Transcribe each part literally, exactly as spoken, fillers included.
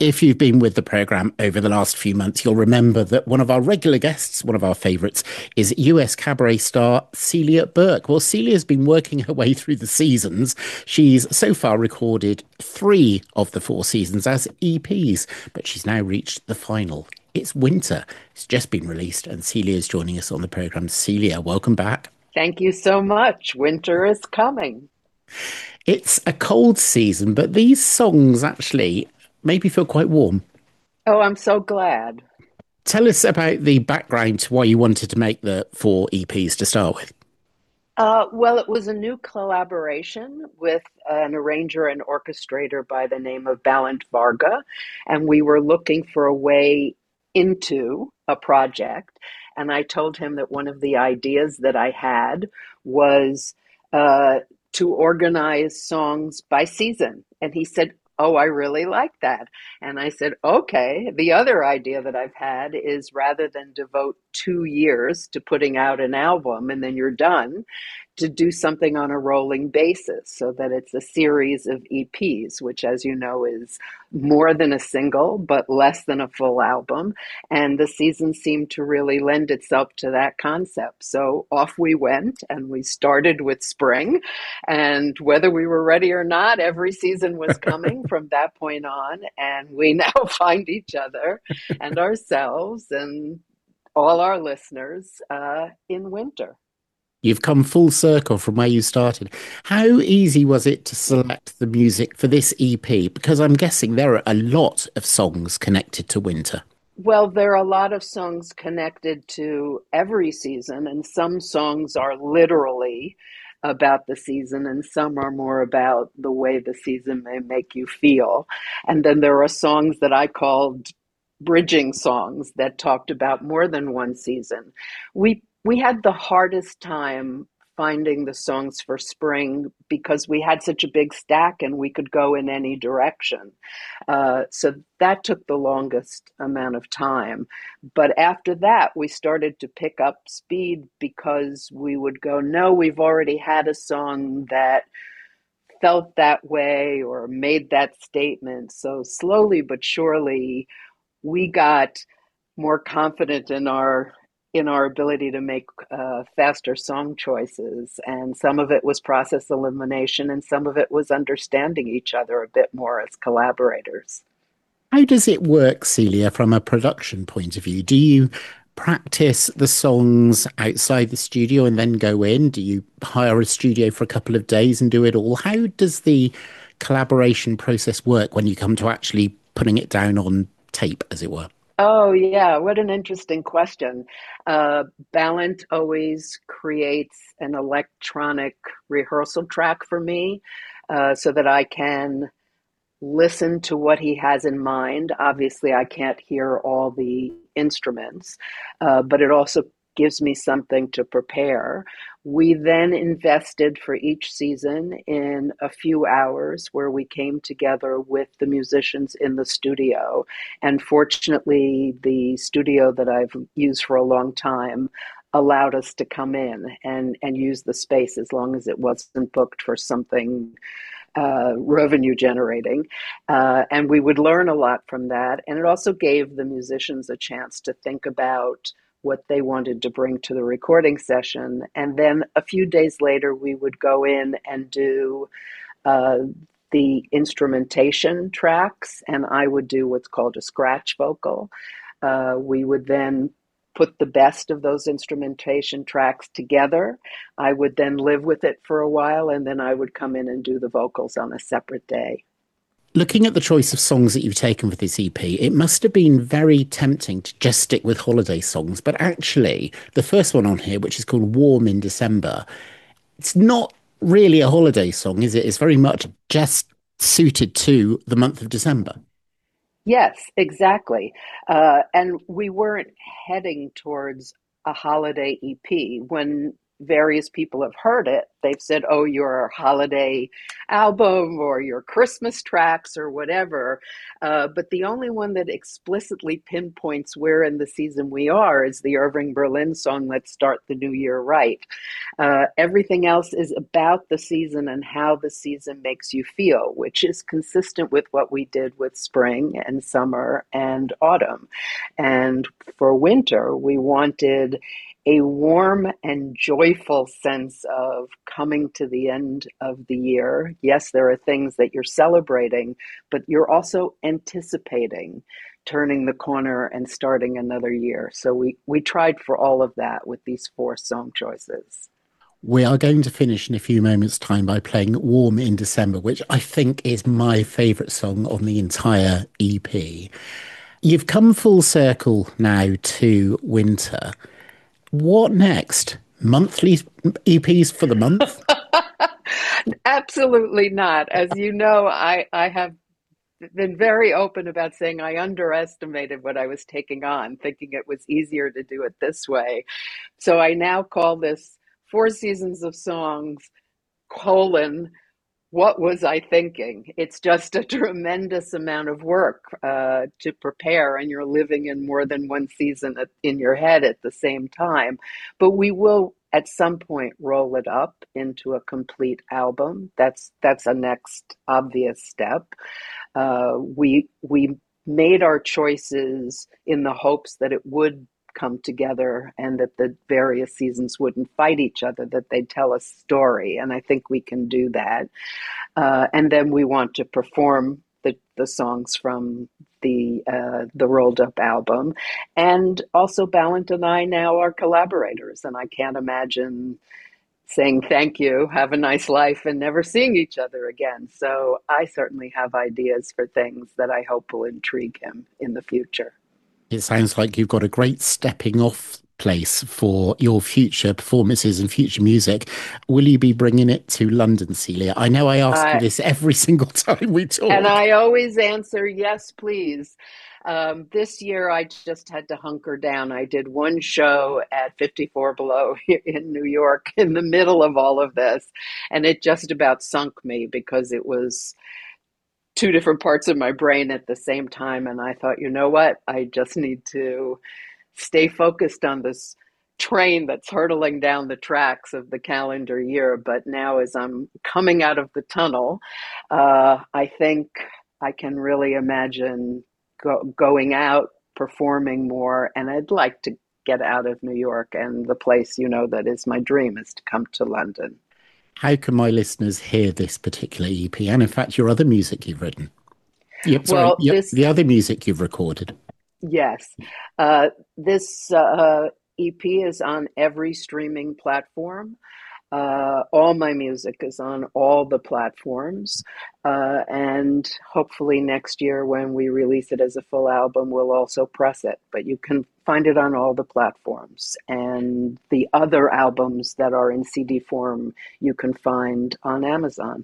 If you've been with the programme over the last few months, you'll remember that one of our regular guests, one of our favourites, is U S cabaret star Celia Burke. Well, Celia's been working her way through the seasons. She's so far recorded three of the four seasons as E Ps, but she's now reached the final. It's winter. It's just been released, and Celia's joining us on the programme. Celia, welcome back. Thank you so much. Winter is coming. It's a cold season, but these songs actually make me feel quite warm. Oh, I'm so glad. Tell us about the background to why you wanted to make the four E Ps to start with. Uh, well, it was a new collaboration with an arranger and orchestrator by the name of Balint Varga, and we were looking for a way into a project. And I told him that one of the ideas that I had was uh, to organize songs by season. And he said, "Oh, I really like that." And I said, "Okay." The other idea that I've had is rather than devote two years to putting out an album and then you're done, to do something on a rolling basis so that it's a series of E Ps, which, as you know, is more than a single, but less than a full album. And the season seemed to really lend itself to that concept. So off we went, and we started with spring. And whether we were ready or not, every season was coming from that point on. And we now find each other and ourselves and all our listeners uh, in winter. You've come full circle from where you started. How easy was it to select the music for this E P? Because I'm guessing there are a lot of songs connected to winter. Well, there are a lot of songs connected to every season, and some songs are literally about the season, and some are more about the way the season may make you feel. And then there are songs that I called bridging songs that talked about more than one season. We we had the hardest time finding the songs for spring because we had such a big stack and we could go in any direction. Uh, so that took the longest amount of time. But after that, we started to pick up speed because we would go, no, we've already had a song that felt that way or made that statement. So slowly but surely, we got more confident in our in our ability to make uh, faster song choices, and some of it was process elimination, and some of it was understanding each other a bit more as collaborators. How does it work, Celia, from a production point of view? Do you practice the songs outside the studio and then go in? Do you hire a studio for a couple of days and do it all? How does the collaboration process work when you come to actually putting it down on tape, as it were? Oh, yeah. What an interesting question. Uh, Ballant always creates an electronic rehearsal track for me uh, so that I can listen to what he has in mind. Obviously, I can't hear all the instruments, uh, but it also gives me something to prepare. We then invested for each season in a few hours where we came together with the musicians in the studio. And fortunately, the studio that I've used for a long time allowed us to come in and, and use the space as long as it wasn't booked for something uh, revenue generating. Uh, and we would learn a lot from that. And it also gave the musicians a chance to think about what they wanted to bring to the recording session. And then a few days later, we would go in and do uh, the instrumentation tracks, and I would do what's called a scratch vocal. Uh, we would then put the best of those instrumentation tracks together. I would then live with it for a while, and then I would come in and do the vocals on a separate day. Looking at the choice of songs that you've taken for this E P, it must have been very tempting to just stick with holiday songs. But actually, the first one on here, which is called Warm in December, it's not really a holiday song, is it? It's very much just suited to the month of December. Yes, exactly. Uh, and we weren't heading towards a holiday E P. When various people have heard it, they've said, oh, your holiday album or your Christmas tracks or whatever. Uh, but the only one that explicitly pinpoints where in the season we are is the Irving Berlin song, Let's Start the New Year Right. Uh, everything else is about the season and how the season makes you feel, which is consistent with what we did with spring and summer and autumn. And for winter, we wanted a warm and joyful sense of coming to the end of the year. Yes, there are things that you're celebrating, but you're also anticipating turning the corner and starting another year. So we, we tried for all of that with these four song choices. We are going to finish in a few moments' time by playing Warm in December, which I think is my favourite song on the entire E P. You've come full circle now to winter. What next? Monthly E Ps for the month? Absolutely not. As you know, I, I have been very open about saying I underestimated what I was taking on, thinking it was easier to do it this way. So I now call this Four Seasons of Songs, colon, what was I thinking? It's just a tremendous amount of work uh, to prepare, and you're living in more than one season at, in your head at the same time. But we will, at some point, roll it up into a complete album. That's that's a next obvious step. Uh, we we made our choices in the hopes that it would come together and that the various seasons wouldn't fight each other, that they'd tell a story. And I think we can do that. Uh, and then we want to perform the, the songs from the uh, the rolled up album. And also Balint and I now are collaborators, and I can't imagine saying thank you, have a nice life, and never seeing each other again. So I certainly have ideas for things that I hope will intrigue him in the future. It sounds like you've got a great stepping off place for your future performances and future music. Will you be bringing it to London, Celia? I know I ask uh, you this every single time we talk. And I always answer, yes, please. Um, this year, I just had to hunker down. I did one show at fifty-four Below in New York in the middle of all of this, and it just about sunk me because it was two different parts of my brain at the same time. And I thought, you know what? I just need to stay focused on this train that's hurtling down the tracks of the calendar year. But now as I'm coming out of the tunnel, uh, I think I can really imagine go- going out, performing more. And I'd like to get out of New York. And the place, you know, that is my dream is to come to London. How can my listeners hear this particular E P and, in fact, your other music you've written? Yep, sorry, well, yep, this, the other music you've recorded. Yes. Uh, this uh, E P is on every streaming platform. Uh, all my music is on all the platforms. Uh, and hopefully next year when we release it as a full album, we'll also press it. But you can find it on all the platforms. And the other albums that are in C D form, you can find on Amazon.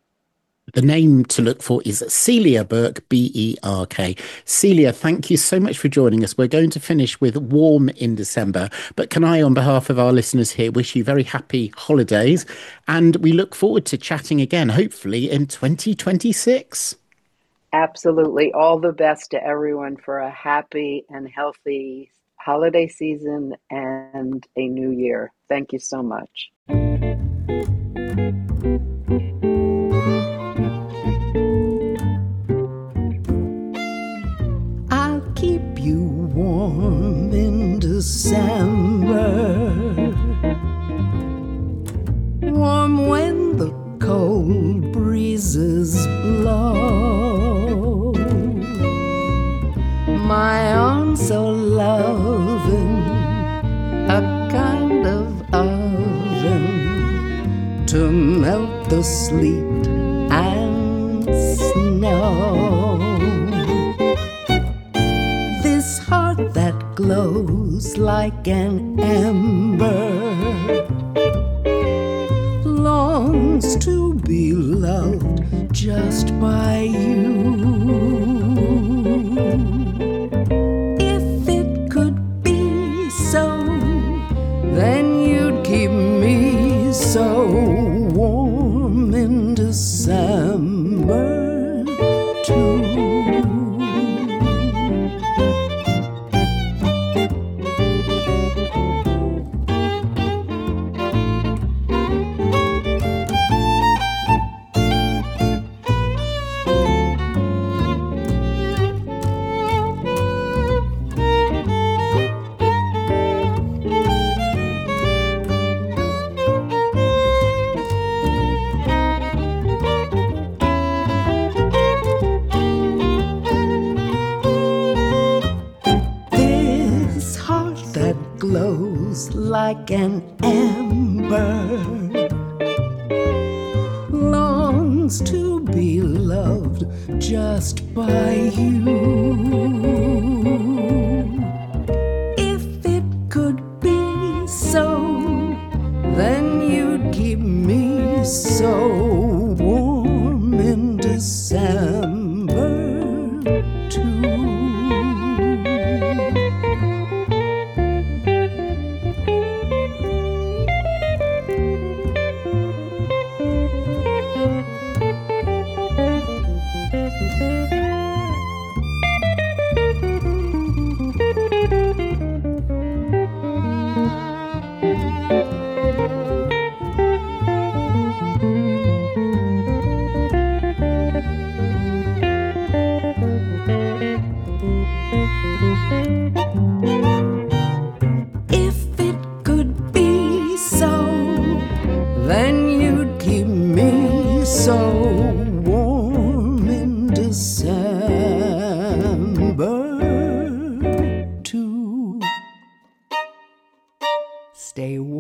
The name to look for is Celia Berk, B E R K. Celia, thank you so much for joining us. We're going to finish with Warm in December, but can I, on behalf of our listeners here, wish you very happy holidays, and we look forward to chatting again, hopefully in twenty twenty-six. Absolutely. All the best to everyone for a happy and healthy holiday season and a new year. Thank you so much. Warm in December, warm when the cold breezes blow, my arms so loving, a kind of oven to melt the sleet and snow. That glows like an ember longs to be loved just by you. If it could be so, then you'd keep me like an ember, longs to be loved just by you. If it could be so, then you'd keep me so warm in December too. If it could be so, then you'd keep me so warm in December too. Stay warm.